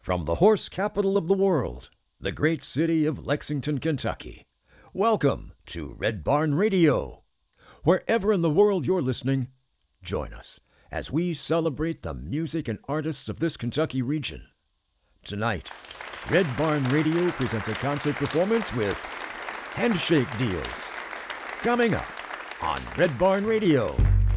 From the horse capital of the world, the great city of Lexington, Kentucky, welcome to Red Barn Radio. Wherever in the world you're listening, join us as we celebrate the music and artists of this Kentucky region. Tonight, Red Barn Radio presents a concert performance with Handshake Deals. Coming up on Red Barn Radio.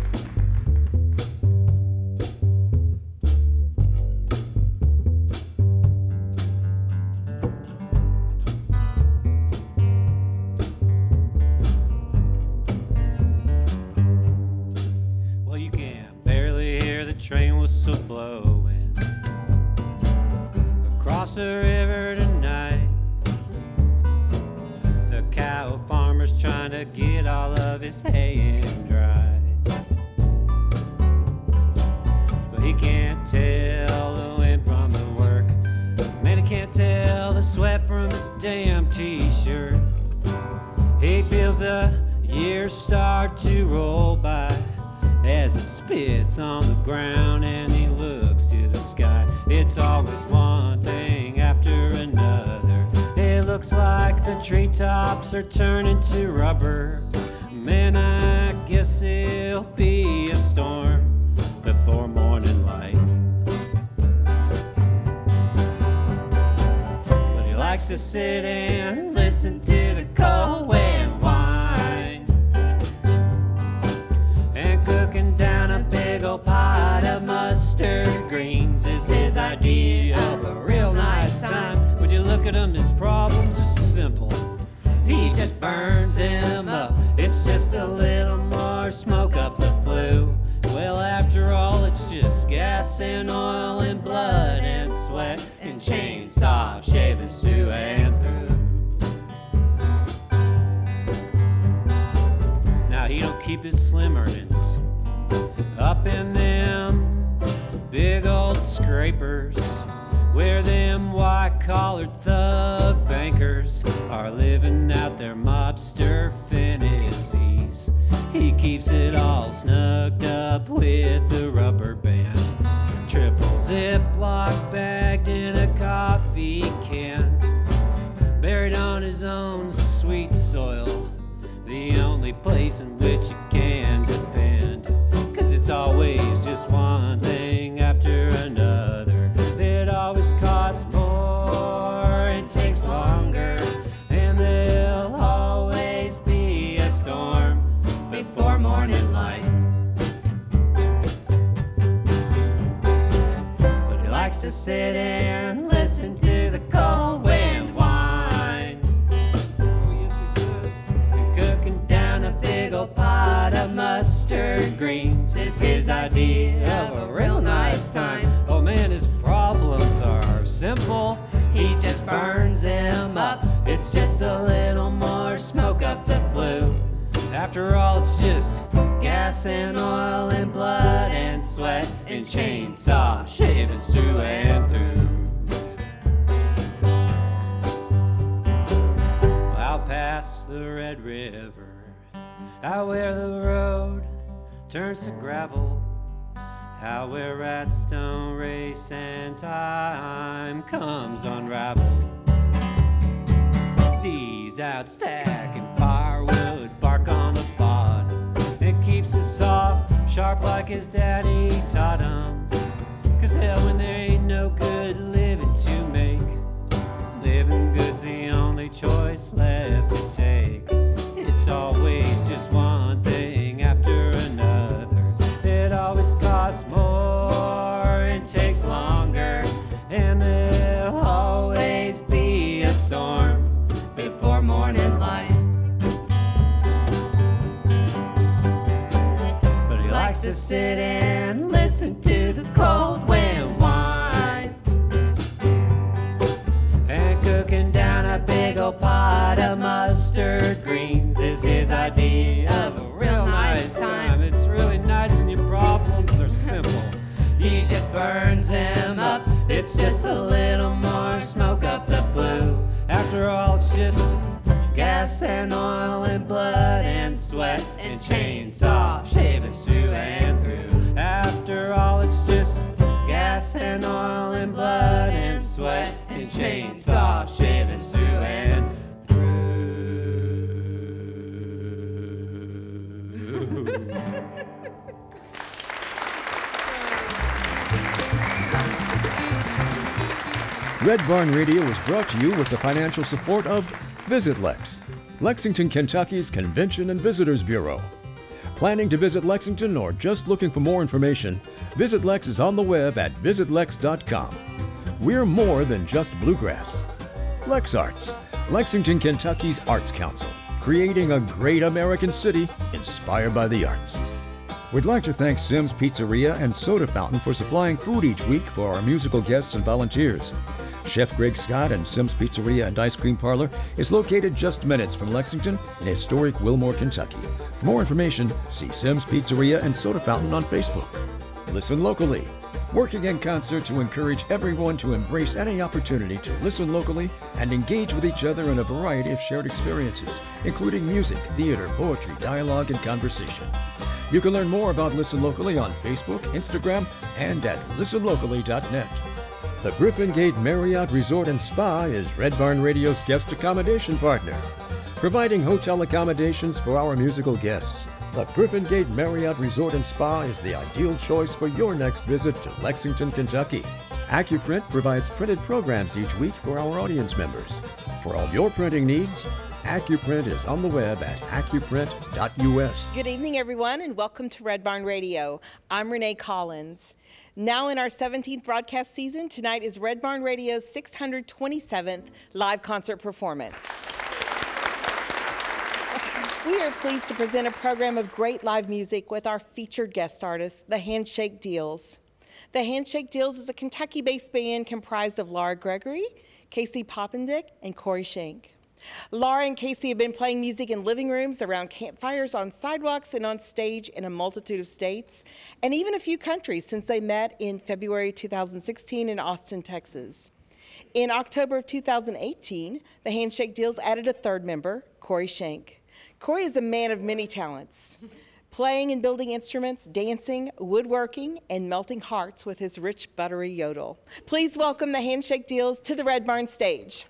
Train whistle blowing across the river tonight. The cow farmer's trying to get all of his hay in dry, but he can't tell the wind from the work. Man, he can't tell the sweat from his damn t-shirt. He feels the years start to roll by as he spits on the ground and he looks to the sky. It's always one thing after another. It looks like the treetops are turning to rubber. Man, I guess it'll be a storm before morning light. But he likes to sit and listen to the cold wind whine, and cooking down a big old pot of mustard greens is his idea of a real nice time. Would you look at him, his problems are simple. He just burns them up. It's just a little more smoke up the flue. Well, after all, it's just gas and oil and blood and sweat and chainsaw shaving through and through. Now, he don't keep his slim earnings up in them big old scrapers where them white-collared thug bankers are living out their mobster fantasies. He keeps it all snugged up with the rubber band, triple Ziploc bagged in a coffee can, buried on his own sweet soil, the only place in which you can depend. 'Cause it's always just one thing after another. It always costs more and takes longer, and there'll always be a storm before morning light. But he likes to sit and listen to the cold wind whine. Oh, yes, he does. And cooking down a big old pot of mustard greens is his idea of a real nice time. Oh man, his problems are simple. He just burns them up. It's just a little more smoke up the flue. After all, it's just gas and oil and blood and sweat and chainsaw shaving through and through. Out past the Red River, out where the road turns to gravel, out where rats don't race and time comes to unravel. He's out stacking firewood, bark on the bottom. It keeps his saw sharp like his daddy taught him. 'Cause hell, when there ain't no good living to make, living good's the only choice left to take. It's always just one thing after another. It always costs more and takes longer, and there'll always be a storm before morning light. But he likes to sit and listen to the cold wind whine, and cooking down a big old pot of mustard greens is his idea of a real nice time. It's really nice and your problems are simple. He just burns them up. It's just a little more smoke up the flue. After all, it's just gas and oil and blood and sweat and chainsaw shaving through and through. After all, it's just gas and oil and blood and sweat and chainsaw shaving through and Red Barn Radio is brought to you with the financial support of Visit Lex, Lexington, Kentucky's Convention and Visitors Bureau. Planning to visit Lexington or just looking for more information, Visit Lex is on the web at visitlex.com. We're more than just bluegrass. Lex Arts, Lexington, Kentucky's Arts Council, creating a great American city inspired by the arts. We'd like to thank Sim's Pizzeria and Soda Fountain for supplying food each week for our musical guests and volunteers. Chef Greg Scott and Sim's Pizzeria and Ice Cream Parlor is located just minutes from Lexington in historic Wilmore, Kentucky. For more information, see Sim's Pizzeria and Soda Fountain on Facebook. Listen locally, working in concert to encourage everyone to embrace any opportunity to listen locally and engage with each other in a variety of shared experiences, including music, theater, poetry, dialogue, and conversation. You can learn more about Listen Locally on Facebook, Instagram, and at listenlocally.net. The Griffin Gate Marriott Resort and Spa is Red Barn Radio's guest accommodation partner, providing hotel accommodations for our musical guests. The Griffin Gate Marriott Resort and Spa is the ideal choice for your next visit to Lexington, Kentucky. AccuPrint provides printed programs each week for our audience members. For all your printing needs, AccuPrint is on the web at accuprint.us. Good evening, everyone, and welcome to Red Barn Radio. I'm Renee Collins. Now in our 17th broadcast season, tonight is Red Barn Radio's 627th live concert performance. We are pleased to present a program of great live music with our featured guest artists, the Handshake Deals. The Handshake Deals is a Kentucky-based band comprised of Laura Gregory, Casey Poppendick, and Corey Shank. Laura and Casey have been playing music in living rooms, around campfires, on sidewalks, and on stage in a multitude of states, and even a few countries since they met in February 2016 in Austin, Texas. In October of 2018, the Handshake Deals added a third member, Corey Shank. Corey is a man of many talents, playing and building instruments, dancing, woodworking, and melting hearts with his rich, buttery yodel. Please welcome the Handshake Deals to the Red Barn stage.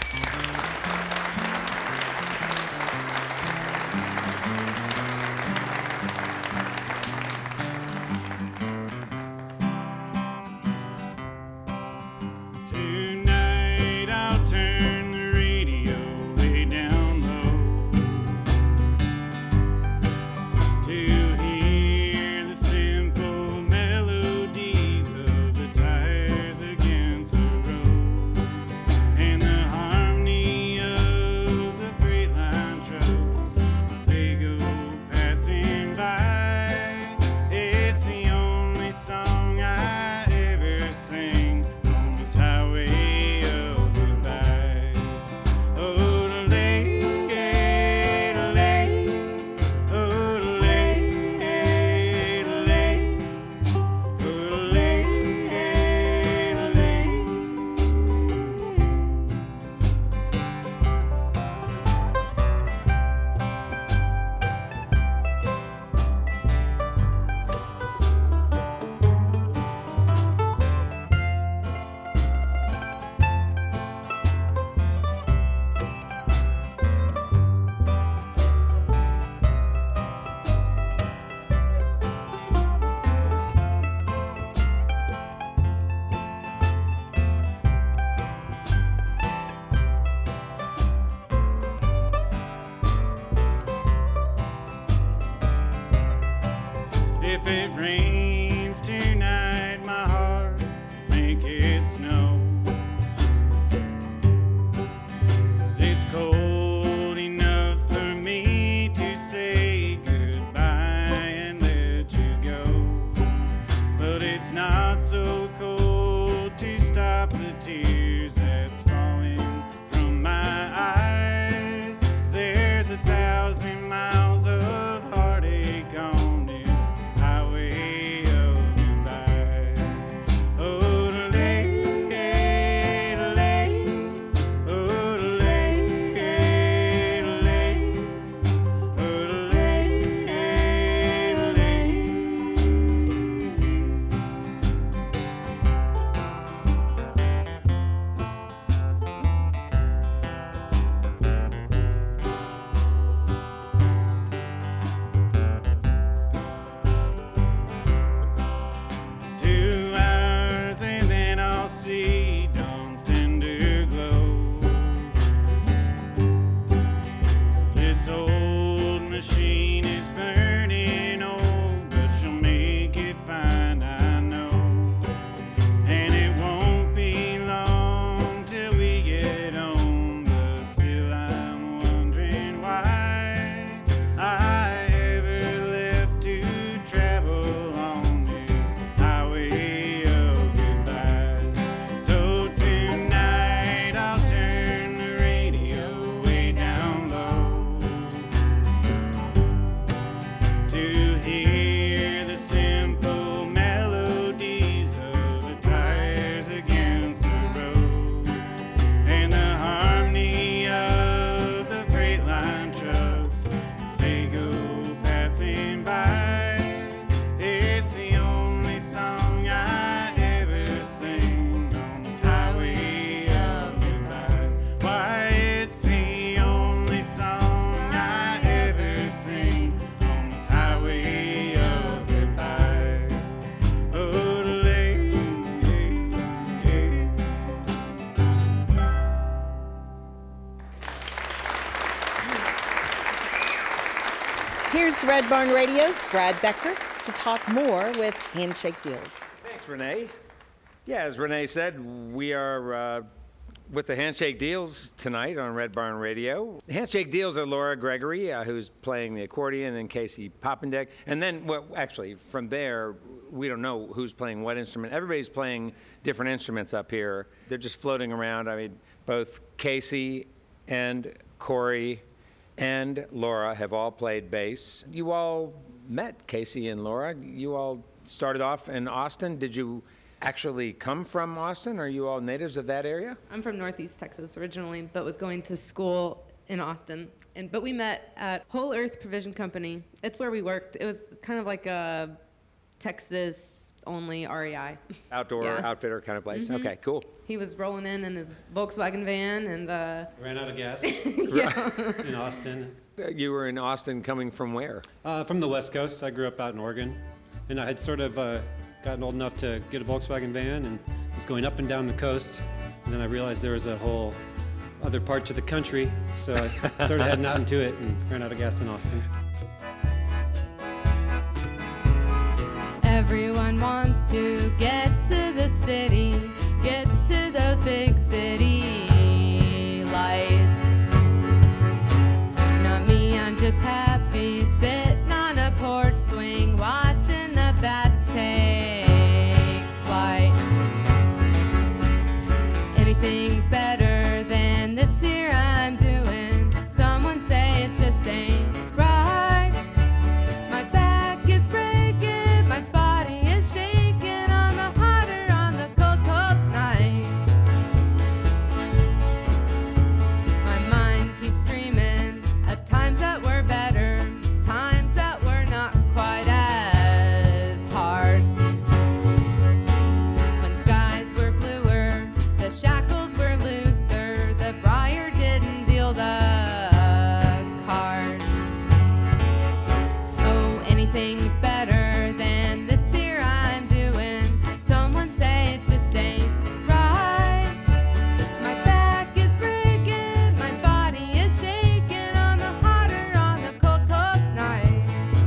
If it rains tonight, my heart make it snow. 'Cause it's cold enough for me to say goodbye and let you go. But it's not so cold to stop the tears that's falling from my eyes. There's 1,000 miles of heartache on this highway of goodbyes. Oh, delay, delay, oh, delay, delay, oh, delay, delay. Here's Red Barn Radio's Brad Becker to talk more with Handshake Deals. Thanks, Renee. Yeah, as Renee said, we are with the Handshake Deals tonight on Red Barn Radio. The Handshake Deals are Laura Gregory, who's playing the accordion, and Casey Poppendieck. And then, well, actually, from there, we don't know who's playing what instrument. Everybody's playing different instruments up here. They're just floating around. I mean, both Casey and Corey and Laura have all played bass. You all met, Casey and Laura. You all started off in Austin. Did you actually come from Austin? Are you all natives of that area? I'm from Northeast Texas originally, but was going to school in Austin. But we met at Whole Earth Provision Company. It's where we worked. It was kind of like a Texas-only REI. Outdoor outfitter kind of place? Okay, cool. He was rolling in his Volkswagen van and Ran out of gas yeah. in Austin. You were in Austin coming from where? From the West Coast. I grew up out in Oregon. And I had sort of gotten old enough to get a Volkswagen van and was going up and down the coast. And then I realized there was a whole other part to the country. So I started heading out into it and ran out of gas in Austin. everyone wants to get to the city, get to those big city lights. Not me, I'm just happy sitting on a porch swing, watching the bats take flight. Anything's better than this here I'm doing. Someone say it just ain't right. My back is breaking, my body is shaking on the hotter, on the cold, cold nights. My mind keeps dreaming of times that were better, times that were not quite as hard. When skies were bluer, the shackles were looser, the briar didn't deal the cards. Oh, anything's better than this here I'm doing. Someone say it just ain't right. My back is breaking, my body is shaking on the hotter, on the cold, cold night.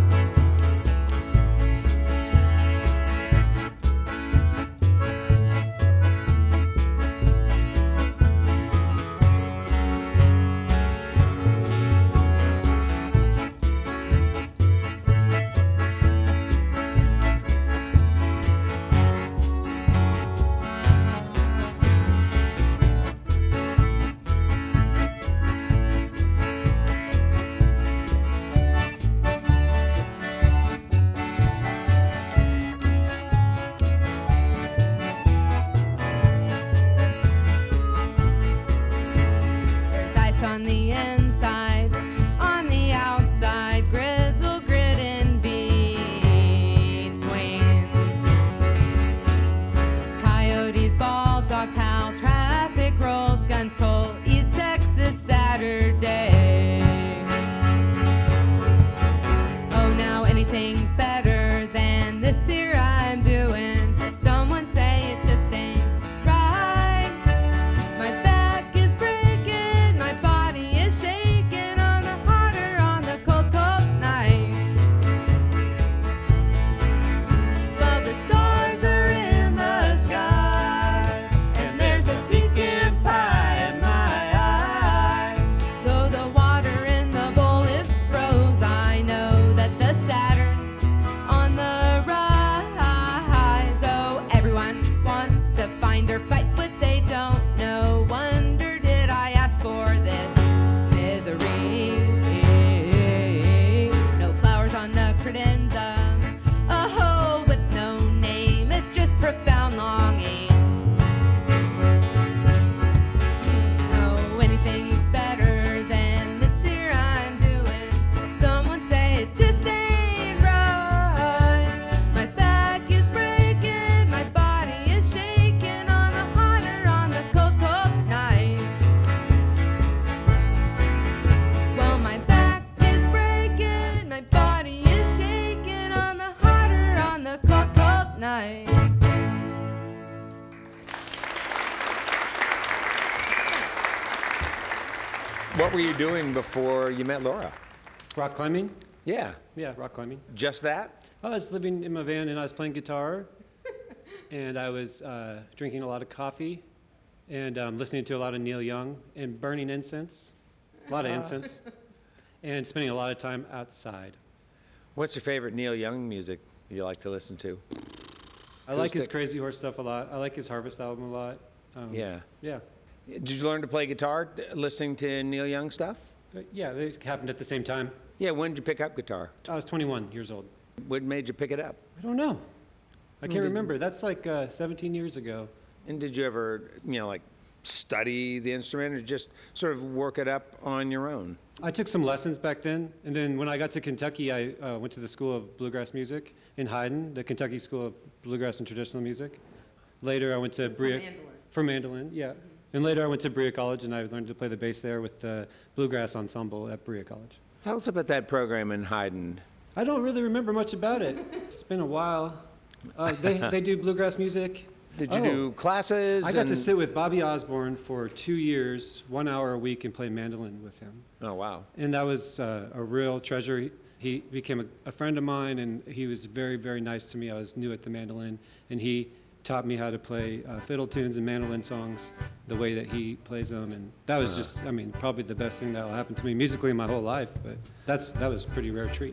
There's ice on the inside, on the outside, grizzle grit in between. Coyotes bawl, dogs howl, traffic rolls, guns toll, East Texas Saturday. Oh, now anything's better than this here I'm doing. Someone say it just ain't right. My back is breaking, my body is shaking on the hotter, on the cold, cold nights. Well, the stars are in the sky, and there's a pecan pie in my eye. Though the water in the bowl is froze, I know that the Saturn's on the rise. Oh, everyone wants to find or fight what they don't know. Wonder did I ask for this misery? No flowers on the credenza, a hole with no name. It's just profound longing. Oh, anything's better than this here I'm doing. Someone say it just ain't right. My back is breaking, my body is shaking on the hotter, on the cold, cold night. Well, my back is breaking, my body is shaking on the hotter, on the cold, cold night. What were you doing before you met Laura? Rock climbing. Yeah. Yeah, rock climbing. Just that? I was living in my van and I was playing guitar, and I was drinking a lot of coffee, and listening to a lot of Neil Young, and burning incense, a lot of incense, and spending a lot of time outside. What's your favorite Neil Young music you like to listen to? I like his Acoustic? Crazy Horse stuff a lot. I like his Harvest album a lot. Yeah. Yeah. Did you learn to play guitar listening to Neil Young stuff? Yeah, they happened at the same time. Yeah, when did you pick up guitar? I was 21 years old. What made you pick it up? I don't know. I can't remember. That's like 17 years ago. And did you ever, like study the instrument or just sort of work it up on your own? I took some lessons back then, and then when I got to Kentucky, I went to the School of Bluegrass Music in Hyden, the Kentucky School of Bluegrass and Traditional Music. Later, I went to Brea. For mandolin, yeah. And later, I went to Brea College, and I learned to play the bass there with the Bluegrass Ensemble at Brea College. Tell us about that program in Hyden. I don't really remember much about it. It's been a while. They do bluegrass music. Did you do classes? I got to and- sit with Bobby Osborne for 2 years, 1 hour a week, and play mandolin with him. Oh, wow. And that was a real treasure. He became a friend of mine, and he was very, very nice to me. I was new at the mandolin, and he taught me how to play fiddle tunes and mandolin songs the way that he plays them. And that was just, probably the best thing that will happen to me musically in my whole life. But that was a pretty rare treat.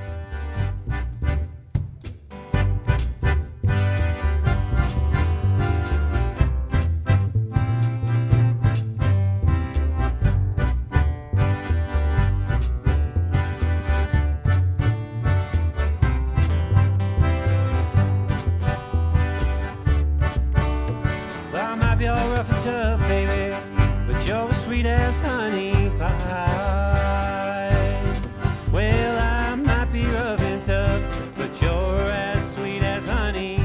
Well, I might be all rough and tough, baby, but you're as sweet as honey pie. Well, I might be rough and tough, but you're as sweet as honey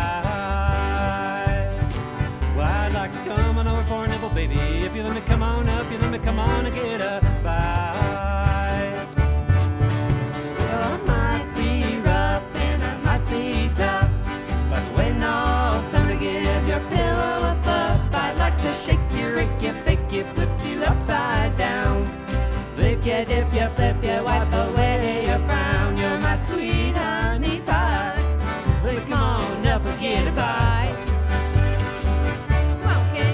pie. Well, I'd like to come on over for a nibble, baby. If you let me come on up, you let me come on and get a bite. Well, I might be rough and I might be tough, but waiting all summer to give your pillow a puff. I'd like to shake you, rake you, bake you, flip you upside down. Lick you, dip you, flip you, wipe away your frown. You're my sweet honey pie. Well, come on up and get a bite. Come on, kid.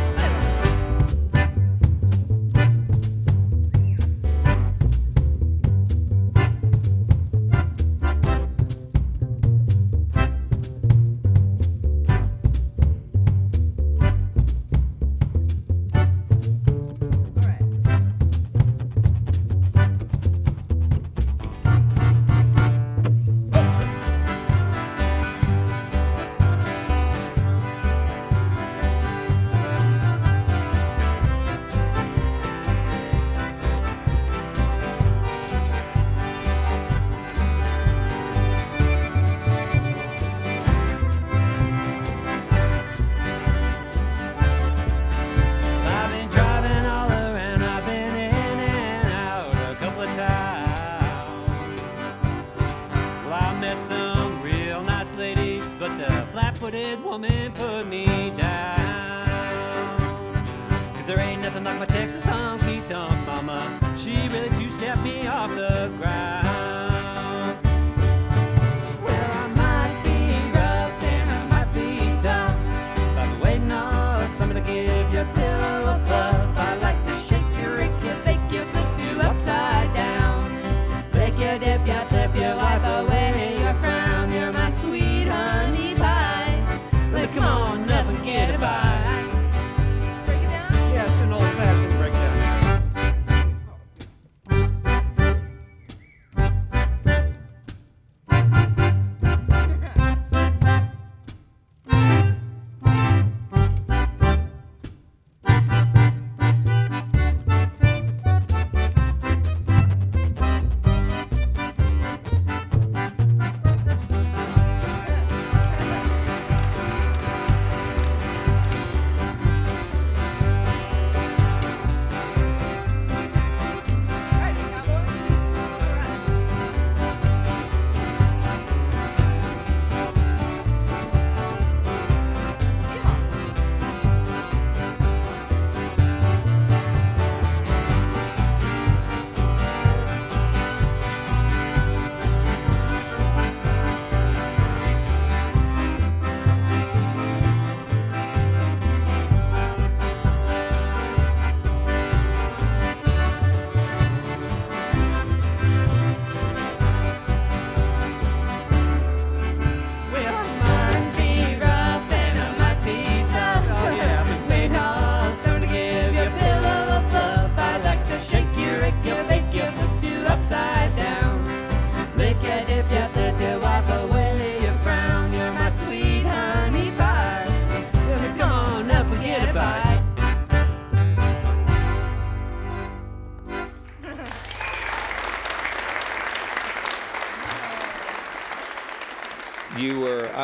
I've been driving all around, I've been in and out a couple of times. Well, I met some real nice ladies, but the flat-footed woman put me down. 'Cause there ain't nothing like my Texas honky-tonk mama. She really two-stepped me off the ground. Well, I might be rough and I might be tough, but I've been waiting all summer to give your pillow a puff. I like to shake you, rake you, bake you, flip you upside down. Lick you, dip you, flip you, wipe away your frown. You're my sweet honey pie. Well, come on up and get a bite. Break it down? Yeah, it's an old-fashioned breakdown.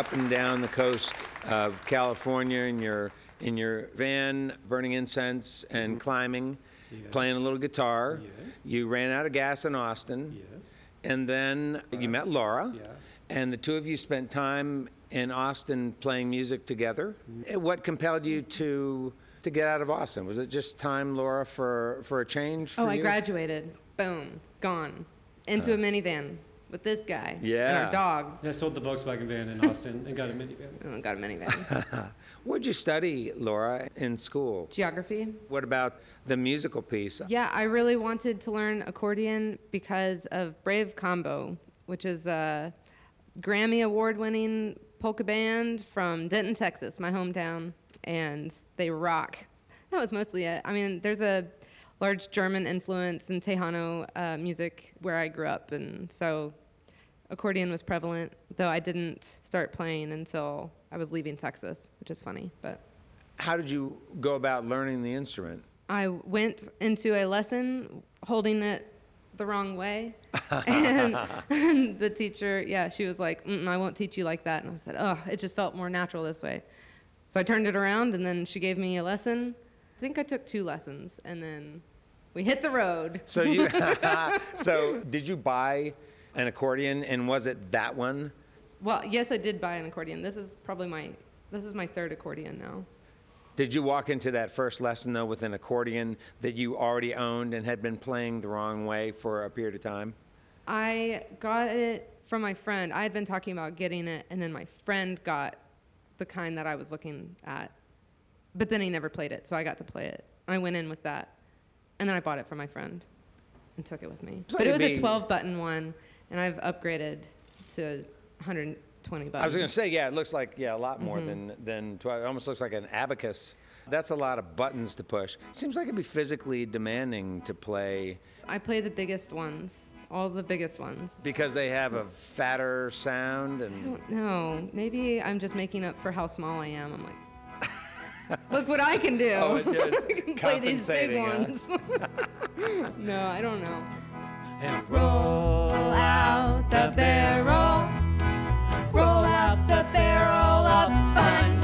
up and down the coast of California in your van, burning incense and climbing, playing a little guitar. Yes. You ran out of gas in Austin. Yes. And then you met Laura. Yeah. And the two of you spent time in Austin playing music together. What compelled you to get out of Austin? Was it just time, Laura, for a change for Oh, I you? graduated. Boom. Gone. Into a minivan with this guy. And Yeah. our dog. Yeah, I sold the Volkswagen van in Austin and got a minivan. Oh, got a minivan. What'd you study, Laura, in school? Geography. What about the musical piece? Yeah, I really wanted to learn accordion because of Brave Combo, which is a Grammy award-winning polka band from Denton, Texas, my hometown, and they rock. That was mostly it. I mean, there's a large German influence in Tejano music where I grew up, and so accordion was prevalent, though I didn't start playing until I was leaving Texas, which is funny, but How did you go about learning the instrument? I went into a lesson holding it the wrong way. and the teacher, she was like, I won't teach you like that. And I said, it just felt more natural this way. So I turned it around, and then she gave me a lesson. I think I took 2 lessons, and then we hit the road. So so did you buy an accordion, and was it that one? Well, yes, I did buy an accordion. This is my 3rd accordion now. Did you walk into that first lesson, though, with an accordion that you already owned and had been playing the wrong way for a period of time? I got it from my friend. I had been talking about getting it, and then my friend got the kind that I was looking at. But then he never played it, so I got to play it. I went in with that, and then I bought it from my friend and took it with me. So but it was a it'd be- 12-button one, and I've upgraded to 120 buttons. I was going to say, it looks like, a lot more than 12. It almost looks like an abacus. That's a lot of buttons to push. Seems like it'd be physically demanding to play I play the biggest ones, all the biggest ones. because they have a fatter sound I and don't know. Maybe I'm just making up for how small I am. I'm like, look what I can do. Oh, it's I can play these big compensating, ones. No, I don't know. And roll out the barrel. Roll out the barrel of fun.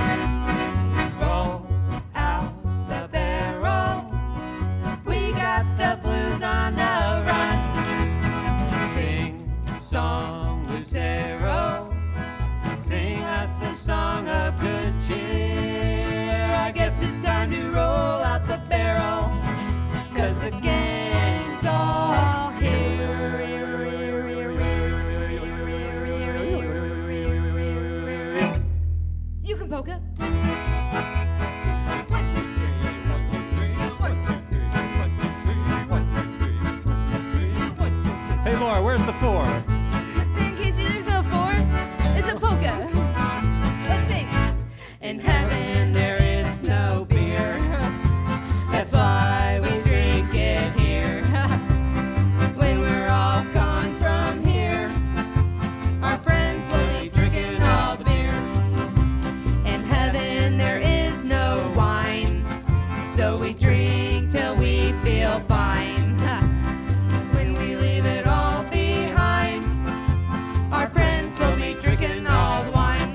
Roll out the barrel. We got the blues on the run. Sing song, Lucero. Sing us a song of good cheer. I guess it's time to roll out the barrel. 'Cause the gang's all here. You can polka. Hey, Laura, where's the 4? In case there's no 4, it's a polka. Let's sing. In heaven there is no beer. That's why we drink it here. When we're all gone from here, our friends will be drinking all the beer. In heaven there is no wine, so we drink till we feel fine. When we leave it all behind, our friends will be drinking all the wine.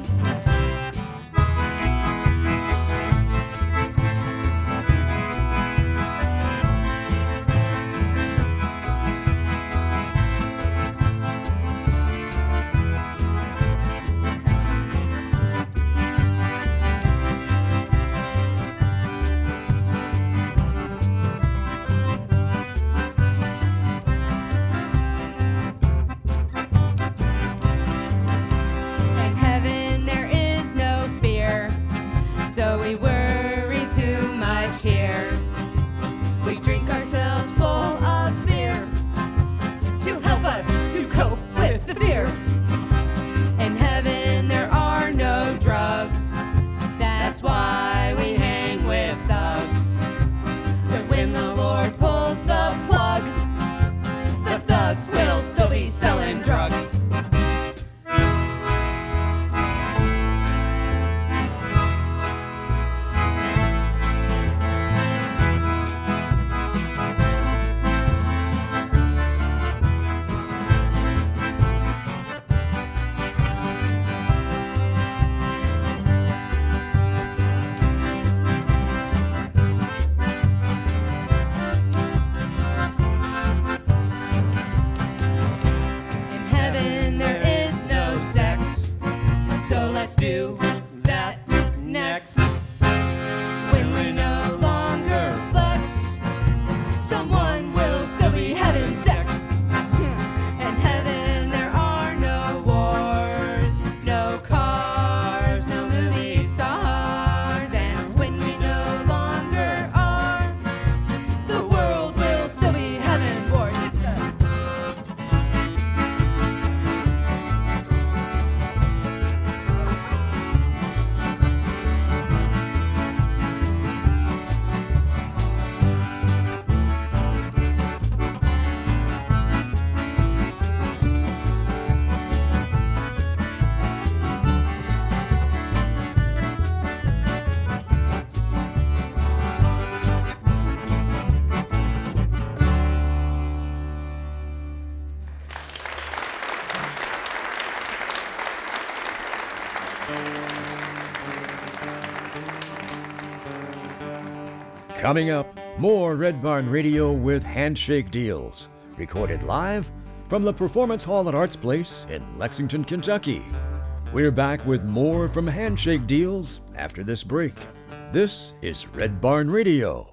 Coming up, more Red Barn Radio with Handshake Deals, recorded live from the Performance Hall at Arts Place in Lexington, Kentucky. We're back with more from Handshake Deals after this break. This is Red Barn Radio.